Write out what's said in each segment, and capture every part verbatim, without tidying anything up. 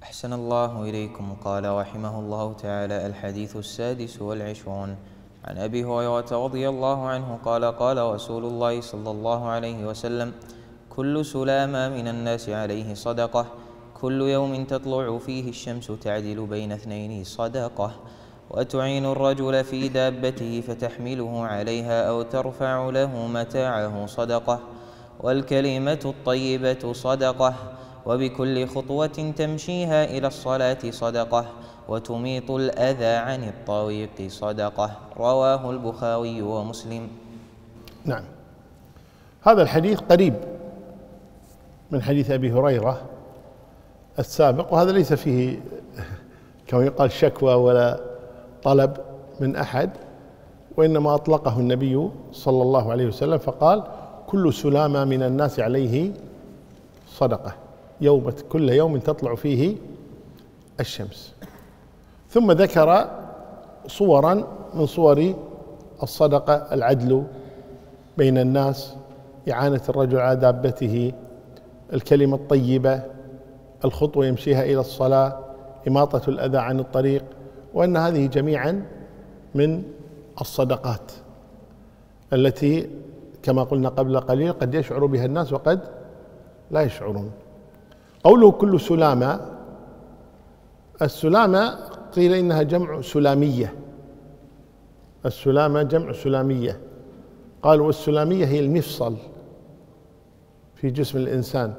أحسن الله إليكم. قال رحمه الله تعالى: الحديث السادس والعشرون عن أبي هريرة رضي الله عنه قال: قال رسول الله صلى الله عليه وسلم: كل سلامة من الناس عليه صدقة، كل يوم تطلع فيه الشمس تعدل بين اثنين صدقة، وتعين الرجل في دابته فتحمله عليها أو ترفع له متاعه صدقة، والكلمة الطيبة صدقة، وبكل خطوة تمشيها إلى الصلاة صدقة، وتميط الأذى عن الطريق صدقة. رواه البخاري ومسلم. نعم، هذا الحديث قريب من حديث أبي هريرة السابق، وهذا ليس فيه كما يقال شكوى ولا طلب من أحد، وإنما أطلقه النبي صلى الله عليه وسلم فقال: كل سلامة من الناس عليه صدقة، يوم كل يوم تطلع فيه الشمس. ثم ذكر صورا من صور الصدقة: العدل بين الناس، إعانة الرجل على دابته، الكلمة الطيبة، الخطوة يمشيها إلى الصلاة، إماطة الأذى عن الطريق، وأن هذه جميعا من الصدقات التي كما قلنا قبل قليل قد يشعر بها الناس وقد لا يشعرون. قوله كل سلامة، السلامة قيل إنها جمع سلامية، السلامة جمع سلامية. قالوا والسلامية هي المفصل في جسم الإنسان،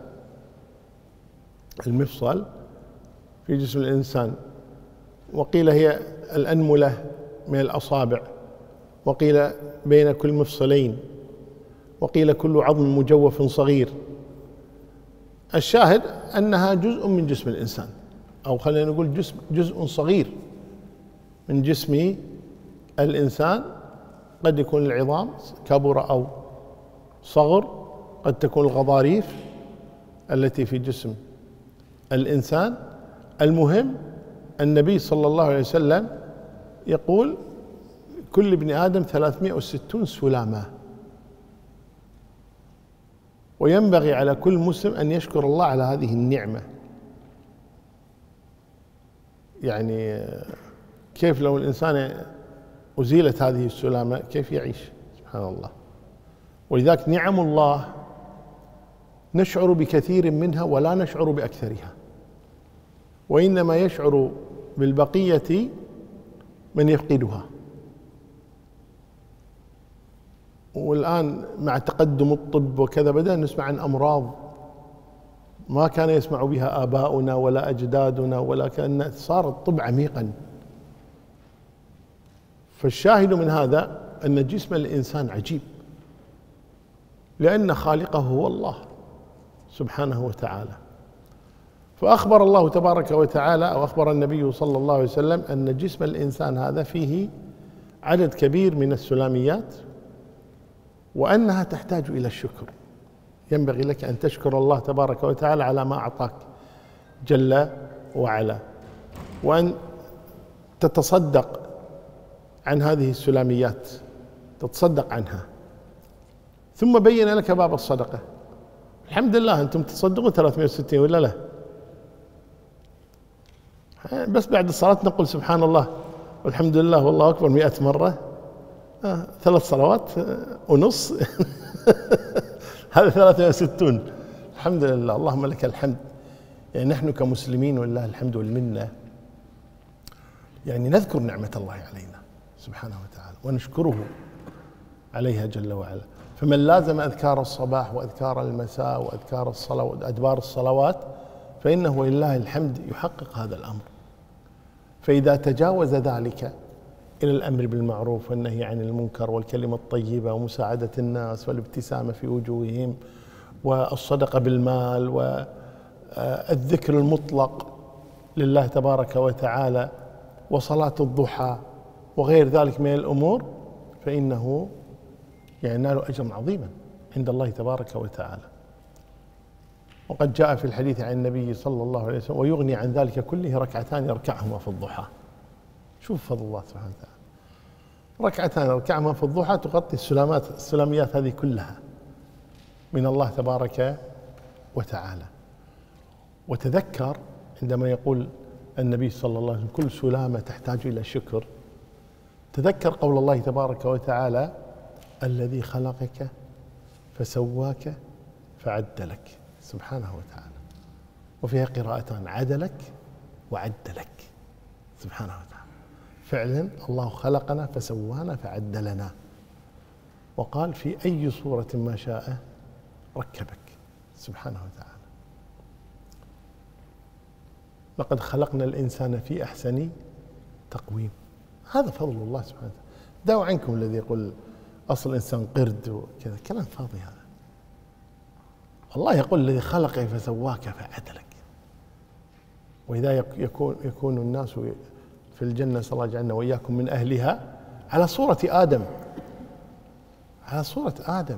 المفصل في جسم الإنسان، وقيل هي الأنملة من الأصابع، وقيل بين كل مفصلين، وقيل كل عظم مجوف صغير. الشاهد أنها جزء من جسم الإنسان، أو خلينا نقول جزء, جزء صغير من جسم الإنسان. قد يكون العظام كبر أو صغر، قد تكون الغضاريف التي في جسم الإنسان. المهم النبي صلى الله عليه وسلم يقول: كل ابن آدم ثلاثمائة وستون سلامة، وينبغي على كل مسلم أن يشكر الله على هذه النعمة. يعني كيف لو الإنسان أزيلت هذه السلامة كيف يعيش؟ سبحان الله. ولذلك نعم الله نشعر بكثير منها ولا نشعر بأكثرها، وإنما يشعر بالبقية من يفقدها. والآن مع تقدم الطب وكذا بدأنا نسمع عن أمراض ما كان يسمع بها آباؤنا ولا أجدادنا، ولا كأن صار الطب عميقا. فالشاهد من هذا أن جسم الإنسان عجيب، لأن خالقه هو الله سبحانه وتعالى. فأخبر الله تبارك وتعالى، أو أخبر النبي صلى الله عليه وسلم، أن جسم الإنسان هذا فيه عدد كبير من السلاميات، وأنها تحتاج إلى الشكر. ينبغي لك أن تشكر الله تبارك وتعالى على ما أعطاك جل وعلا، وأن تتصدق عن هذه السلاميات، تتصدق عنها. ثم بين لك باب الصدقة. الحمد لله أنتم تصدقون ثلاثمائة وستين ولا لا؟ بس بعد الصلاة نقول سبحان الله والحمد لله والله أكبر مئة مرة، آه ثلاث صلوات ونص هذا ثلاثمائة وستون. الحمد لله، اللهم لك الحمد. يعني نحن كمسلمين ولله الحمد والمنة، يعني نذكر نعمة الله علينا سبحانه وتعالى ونشكره عليها جل وعلا. فمن لازم أذكار الصباح وأذكار المساء وأذكار الصلوات وأدبار الصلوات فإنه ولله الحمد يحقق هذا الأمر. فإذا تجاوز ذلك إلى الأمر بالمعروف والنهي عن المنكر والكلمة الطيبة ومساعدة الناس والابتسامة في وجوههم والصدقة بالمال والذكر المطلق لله تبارك وتعالى وصلاة الضحى وغير ذلك من الأمور، فإنه ينال أجرا عظيما عند الله تبارك وتعالى. وقد جاء في الحديث عن النبي صلى الله عليه وسلم: ويغني عن ذلك كله ركعتان يركعهما في الضحى. شوف فضل الله سبحانه وتعالى، ركعتان يركعهما في الضحى تغطي السلامات السلاميات هذه كلها من الله تبارك وتعالى. وتذكر عندما يقول النبي صلى الله عليه وسلم كل سلامة تحتاج إلى شكر، تذكر قول الله تبارك وتعالى الذي خلقك فسواك فعدلك سبحانه وتعالى، وفيها قراءتان عدلك وعدلك سبحانه وتعالى. فعلا الله خلقنا فسوانا فعدلنا، وقال في أي صورة ما شاء ركبك سبحانه وتعالى. لقد خلقنا الإنسان في أحسن تقويم، هذا فضل الله سبحانه وتعالى. دعوا عنكم الذي يقول أصل الإنسان قرد وكذا، كلام فاضي هذا. الله يقول الذي خلقك فسواك فعدلك. وإذا يكون يكون الناس في الجنة، صلى الله يجعلنا وإياكم من أهلها، على صورة آدم، على صورة آدم.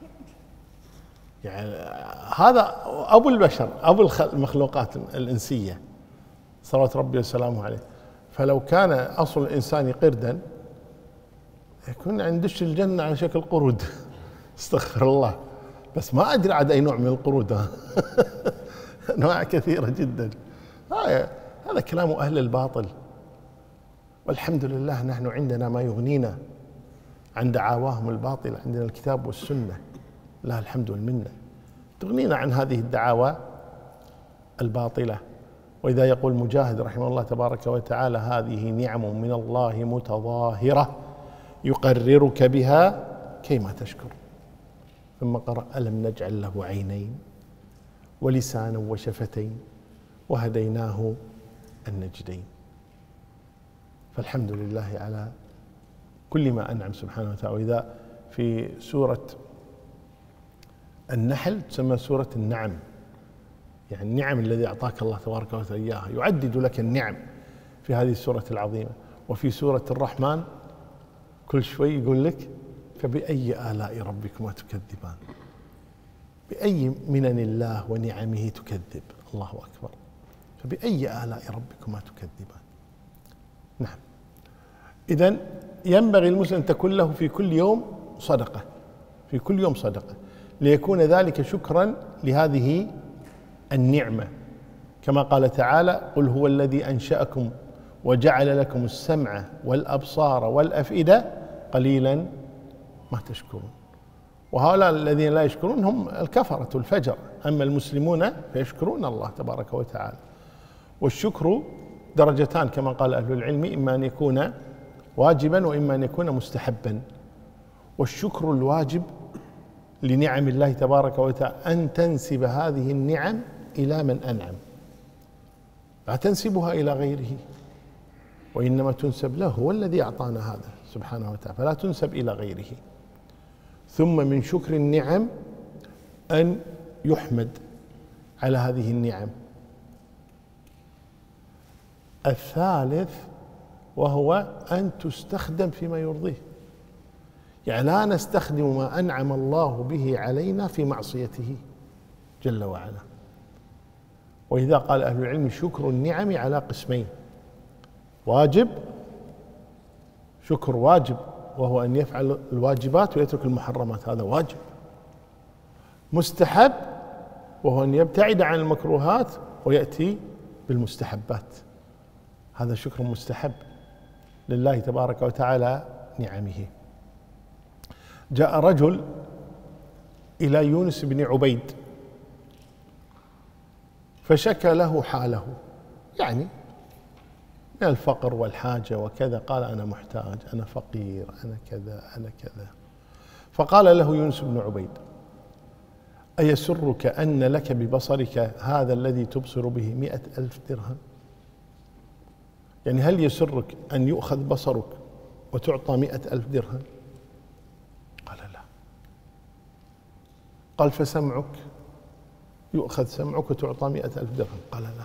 يعني هذا أبو البشر، أبو المخلوقات الإنسية صلوات ربي وسلامه عليه. فلو كان أصل الإنسان قردا يكون عندش الجنة على شكل قرود استغفر الله، بس ما أدري عاد أي نوع من القرود أنواع كثيرة جدا. هذا كلام أهل الباطل، والحمد لله نحن عندنا ما يغنينا عن دعاواهم الباطلة. عندنا الكتاب والسنة، لها الحمد والمنة، تغنينا عن هذه الدعاوى الباطلة. وإذا يقول مجاهد رحمه الله تبارك وتعالى هذه نعم من الله متظاهرة يقررك بها كيما تشكر. ثم قرأ ألم نجعل له عينين ولسانا وشفتين وهديناه النجدين. فالحمد لله على كل ما أنعم سبحانه وتعالى. وإذا في سورة النحل تسمى سورة النعم، يعني النعم الذي أعطاك الله تبارك وتعالى إياها، يعدد لك النعم في هذه السورة العظيمة. وفي سورة الرحمن كل شوي يقول لك فبأي آلاء ربكما تكذبان، بأي منن الله ونعمه تكذب. الله أكبر، فبأي آلاء ربكما تكذبان. نعم، إذن ينبغي المسلم أن تكون له في كل يوم صدقة، في كل يوم صدقة، ليكون ذلك شكرا لهذه النعمة، كما قال تعالى قل هو الذي أنشأكم وجعل لكم السمع والأبصار والأفئدة قليلا ما تشكرون. وهؤلاء الذين لا يشكرون هم الكفرة الفجر، أما المسلمون فيشكرون الله تبارك وتعالى. والشكر درجتان كما قال أهل العلم، إما أن يكون واجبا وإما أن يكون مستحبا. والشكر الواجب لنعم الله تبارك وتعالى أن تنسب هذه النعم إلى من أنعم، لا تنسبها إلى غيره، وإنما تنسب له، هو الذي أعطانا هذا سبحانه وتعالى، فلا تنسب إلى غيره. ثم من شكر النعم أن يحمد على هذه النعم. الثالث وهو أن تستخدم فيما يرضيه، يعني لا نستخدم ما أنعم الله به علينا في معصيته جل وعلا. وإذا قال أهل العلم شكر النعم على قسمين: واجب، شكر واجب وهو أن يفعل الواجبات ويترك المحرمات، هذا واجب. مستحب وهو أن يبتعد عن المكروهات ويأتي بالمستحبات، هذا شكر مستحب لله تبارك وتعالى نعمه. جاء رجل إلى يونس بن عبيد فشكى له حاله، يعني من الفقر والحاجة وكذا، قال أنا محتاج، أنا فقير، أنا كذا، أنا كذا. فقال له يونس بن عبيد: أيسرك أن لك ببصرك هذا الذي تبصر به مئة ألف درهم؟ يعني هل يسرك أن يؤخذ بصرك وتعطى مئة ألف درهم؟ قال لا. قال فسمعك يؤخذ سمعك وتعطى مئة ألف درهم؟ قال لا.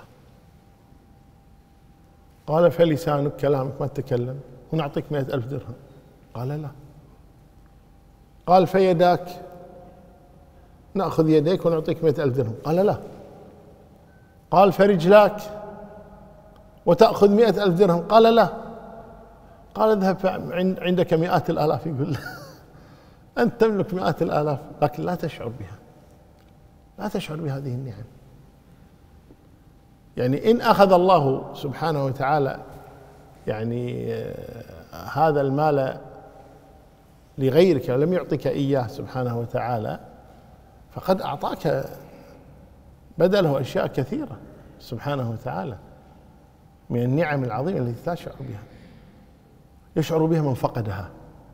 قال فلسانك كلامك ما تتكلم ونعطيك مئة ألف درهم؟ قال لا. قال فيداك نأخذ يديك ونعطيك مئة ألف درهم؟ قال لا. قال فرجلاك وتأخذ مئة ألف درهم؟ قال لا. قال اذهب عندك مئات الآلاف، يقول له أنت تملك مئات الآلاف لكن لا تشعر بها، لا تشعر بهذه النعم. يعني إن أخذ الله سبحانه وتعالى يعني هذا المال لغيرك ولم يعطك إياه سبحانه وتعالى فقد أعطاك بدله أشياء كثيرة سبحانه وتعالى من النعم العظيمة التي لا يشعر بها يشعر بها من فقدها.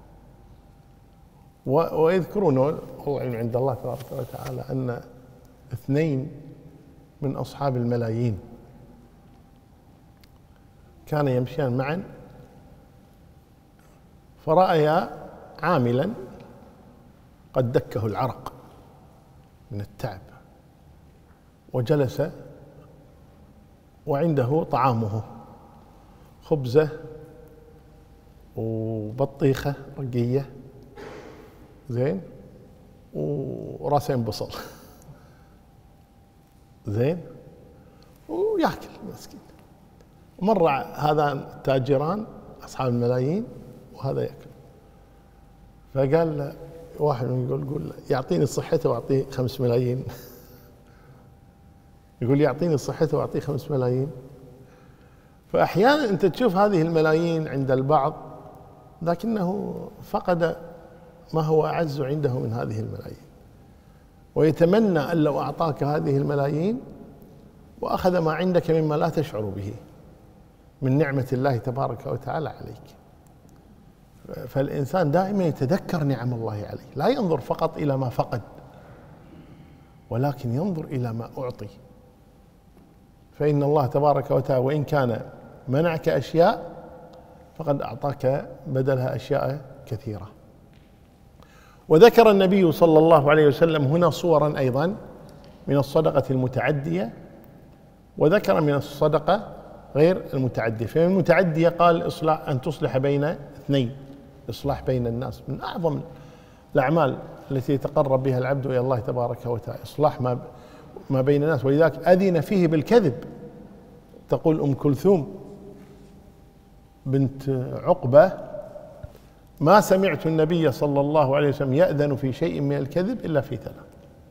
ويذكرون والعلم عند الله تبارك وتعالى أن اثنين من أصحاب الملايين كان يمشيان معا فرأيا عاملا قد دكه العرق من التعب وجلس وعنده طعامه خبزة وبطيخة رقية زين وراسين بصل زين وياكل مسكين. مر هذان التاجران أصحاب الملايين وهذا يأكل فقال واحد يقول يقول يعطيني صحته وأعطيه خمس ملايين يقول يعطيني صحته وأعطيه خمس ملايين. فأحيانا أنت تشوف هذه الملايين عند البعض لكنه فقد ما هو أعز عنده من هذه الملايين ويتمنى أن لو أعطاك هذه الملايين وأخذ ما عندك مما لا تشعر به من نعمة الله تبارك وتعالى عليك. فالإنسان دائما يتذكر نعم الله عليه لا ينظر فقط إلى ما فقد ولكن ينظر إلى ما أعطي. فإن الله تبارك وتعالى وإن كان منعك أشياء فقد أعطاك بدلها أشياء كثيرة. وذكر النبي صلى الله عليه وسلم هنا صورا أيضا من الصدقة المتعدية وذكر من الصدقة غير المتعدية. فمن المتعدية قال إصلاح أن تصلح بين اثنين إصلاح بين الناس من أعظم الأعمال التي يتقرب بها العبد إلى الله تبارك وتعالى إصلاح ما ما بين الناس. ولذلك أذن فيه بالكذب. تقول أم كلثوم بنت عقبة ما سمعت النبي صلى الله عليه وسلم يأذن في شيء من الكذب إلا في ثلاث: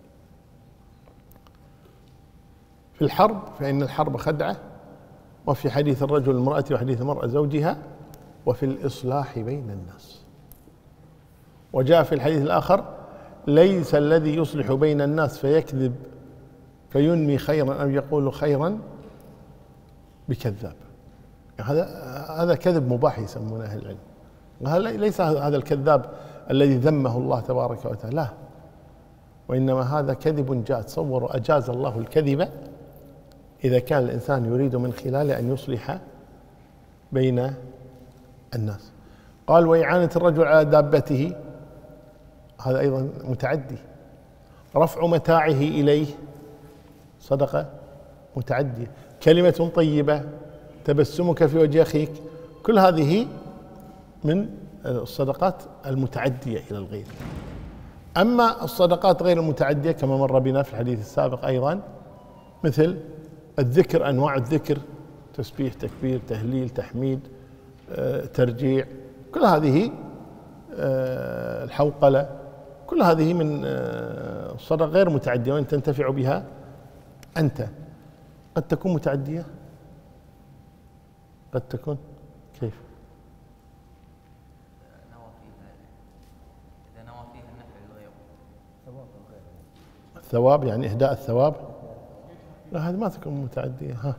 في الحرب فإن الحرب خدعة، وفي حديث الرجل المرأة وحديث المرأة زوجها، وفي الإصلاح بين الناس. وجاء في الحديث الآخر ليس الذي يصلح بين الناس فيكذب فينمي خيرا أو يقول خيرا بكذاب. هذا هذا كذب مباح يسمونه أهل العلم. وهذا ليس هذا الكذاب الذي ذمه الله تبارك وتعالى، لا، وإنما هذا كذب جاء. تصوروا أجاز الله الكذب إذا كان الإنسان يريد من خلاله أن يصلح بين الناس. قال وإعانة الرجل على دابته، هذا أيضا متعدي. رفع متاعه إليه صدقة متعدية. كلمة طيبة، تبسمك في وجه أخيك، كل هذه من الصدقات المتعدية إلى الغير. أما الصدقات غير المتعدية كما مر بنا في الحديث السابق أيضا، مثل الذكر، أنواع الذكر، تسبيح، تكبير، تهليل، تحميد، ترجيع، كل هذه، الحوقلة، كل هذه من الصدقة غير متعدية وأن تنتفع بها أنت. قد تكون متعدية، قد تكون كيف؟ إذا نوى فيها النفع للغير، الثواب يعني إهداء الثواب، لا هذه ما تكون متعدية. ها،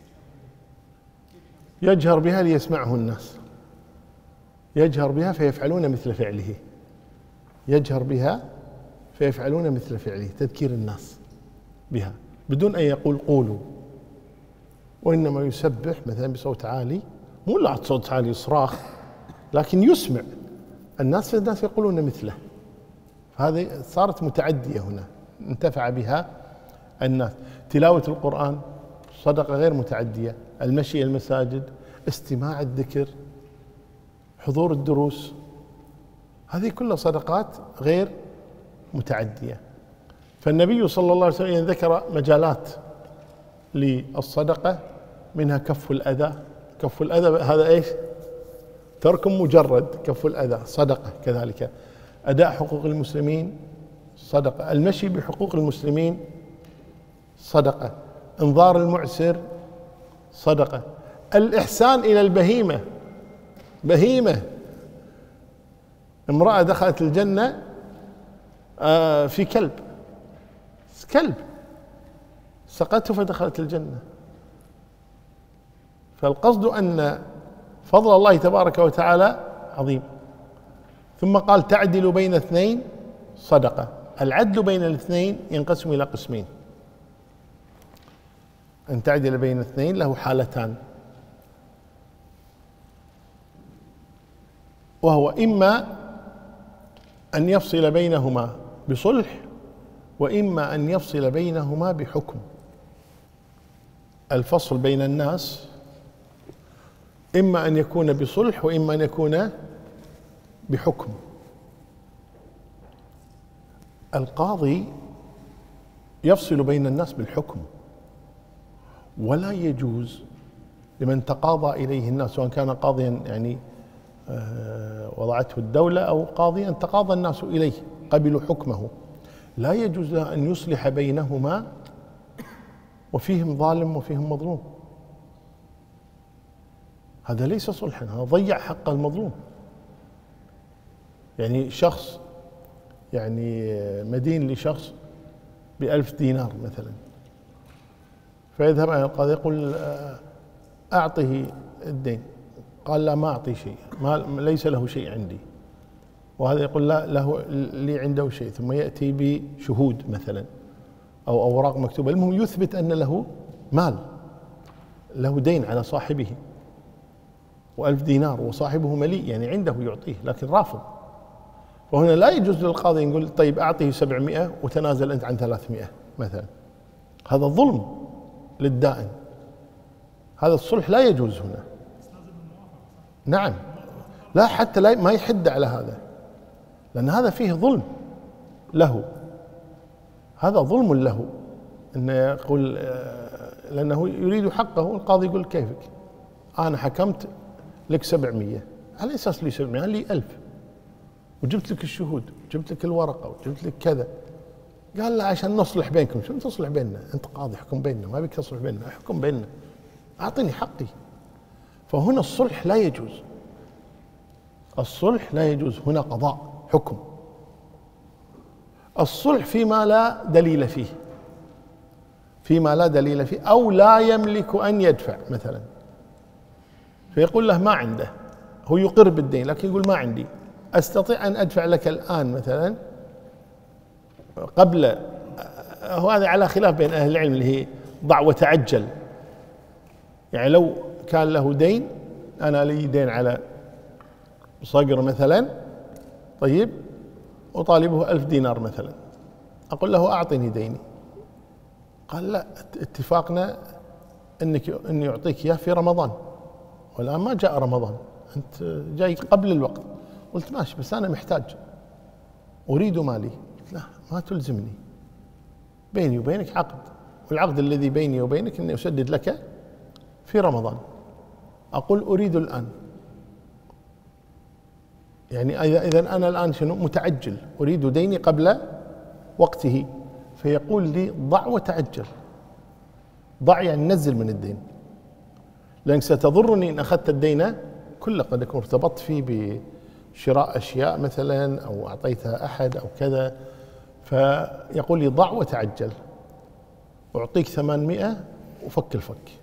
يجهر بها ليسمعه الناس، يجهر بها فيفعلون مثل فعله، يجهر بها فيفعلون مثل فعله، تذكير الناس بها بدون أن يقول قولوا، وإنما يسبح مثلا بصوت عالي، مو لا صوت عالي صراخ، لكن يسمع الناس، فالناس يقولون مثله. فهذه صارت متعدية هنا، انتفع بها الناس. تلاوة القرآن صدقة غير متعدية. المشي إلى المساجد، استماع الذكر، حضور الدروس، هذه كلها صدقات غير متعدية. فالنبي صلى الله عليه وسلم ذكر مجالات للصدقة، منها كف الأذى. كف الأذى هذا إيش؟ ترك مجرد. كف الأذى صدقة كذلك. أداء حقوق المسلمين صدقة. المشي بحقوق المسلمين صدقة. انظار المعسر صدقة. الإحسان إلى البهيمة، بهيمة، امرأة دخلت الجنة في كلب، كلب سقته فدخلت الجنة. فالقصد أن فضل الله تبارك وتعالى عظيم. ثم قال تعدل بين اثنين صدقة. العدل بين الاثنين ينقسم إلى قسمين. أن تعدل بين اثنين له حالتان، وهو إما أن يفصل بينهما بصلح، وإما أن يفصل بينهما بحكم. الفصل بين الناس إما أن يكون بصلح وإما أن يكون بحكم. القاضي يفصل بين الناس بالحكم، ولا يجوز لمن تقاضى إليه الناس، سواء كان قاضيا يعني وضعته الدولة أو قاضيا تقاضى الناس إليه قبلوا حكمه، لا يجوز له أن يصلح بينهما وفيهم ظالم وفيهم مظلوم. هذا ليس صلحا، هذا ضيع حق المظلوم. يعني شخص يعني مدين لشخص بألف دينار مثلا، فيذهب إلى القاضي يقول أعطه الدين، قال لا ما أعطي شيء، ما ليس له شيء عندي، وهذا يقول لا له لي عنده شيء، ثم يأتي بشهود مثلا أو أوراق مكتوبة، المهم يثبت أن له مال، له دين على صاحبه وألف دينار وصاحبه مليء، يعني عنده يعطيه لكن رافض. وهنا لا يجوز للقاضي يقول طيب أعطيه سبعمائة وتنازل أنت عن ثلاثمائة مثلا، هذا ظلم للدائن، هذا الصلح لا يجوز هنا. نعم، لا حتى لا ما يحد على هذا، لأن هذا فيه ظلم له، هذا ظلم له، أنه يقول لأنه يريد حقه. القاضي يقول كيفك أنا حكمت لك سبعمائة، على أساس لي سبعمائة لي ألف، وجبت لك الشهود وجبت لك الورقة وجبت لك كذا. قال لا عشان نصلح بينكم. شو تصلح بيننا؟ أنت قاضي احكم بيننا، ما بك تصلح بيننا، احكم بيننا، أعطني حقي. فهنا الصلح لا يجوز، الصلح لا يجوز، هنا قضاء حكم. الصلح فيما لا دليل فيه، فيما لا دليل فيه أو لا يملك أن يدفع مثلا، فيقول له ما عنده، هو يقر بالدين لكن يقول ما عندي، أستطيع أن أدفع لك الآن مثلا قبل. وهذا على خلاف بين أهل العلم اللي هي ضع وتعجل. يعني لو كان له دين، أنا لي دين على صقر مثلا، طيب أطالبه ألف دينار مثلا، أقول له أعطني ديني، قال لا اتفاقنا أنك أني أعطيك إياه في رمضان، والآن ما جاء رمضان، أنت جاي قبل الوقت. قلت ماشي بس أنا محتاج أريد مالي. قلت لا ما تلزمني، بيني وبينك عقد، والعقد الذي بيني وبينك أني أسدد لك في رمضان، أقول أريد الآن. يعني إذا أنا الآن شنو متعجل، أريد ديني قبل وقته، فيقول لي ضع وتعجل. ضع يعني نزل من الدين، لأنك ستضرني إن أخذت الدين كله، قد أكون ارتبطت فيه بشراء أشياء مثلا أو أعطيتها أحد أو كذا، فيقول لي ضع وتعجل، أعطيك ثمانمائة وفك الفك.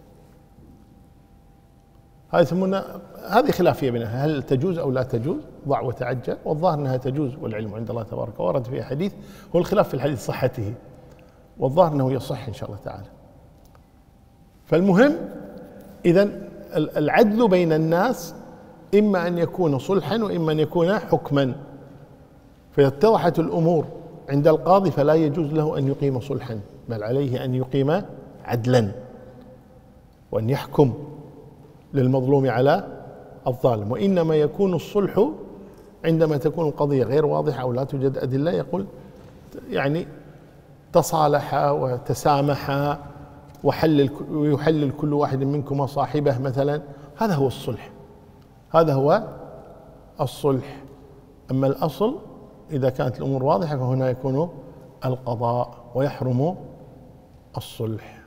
هذه يسمونها، هذه خلافية بينها، هل تجوز أو لا تجوز ضع وتعجل، والظاهر أنها تجوز والعلم عند الله تبارك، ورد فيها حديث، هو الخلاف في الحديث صحته، والظاهر أنه يصح إن شاء الله تعالى. فالمهم إذن العدل بين الناس إما أن يكون صلحا وإما أن يكون حكما. فإذا اتضحت الأمور عند القاضي فلا يجوز له أن يقيم صلحا، بل عليه أن يقيم عدلا، وأن يحكم للمظلوم على الظالم. وإنما يكون الصلح عندما تكون القضية غير واضحة أو لا توجد أدلة، يقول يعني تصالح وتسامح وحلل ويحلل كل واحد منكما صاحبه مثلا، هذا هو الصلح، هذا هو الصلح. أما الأصل إذا كانت الأمور واضحة فهنا يكون القضاء ويحرم الصلح.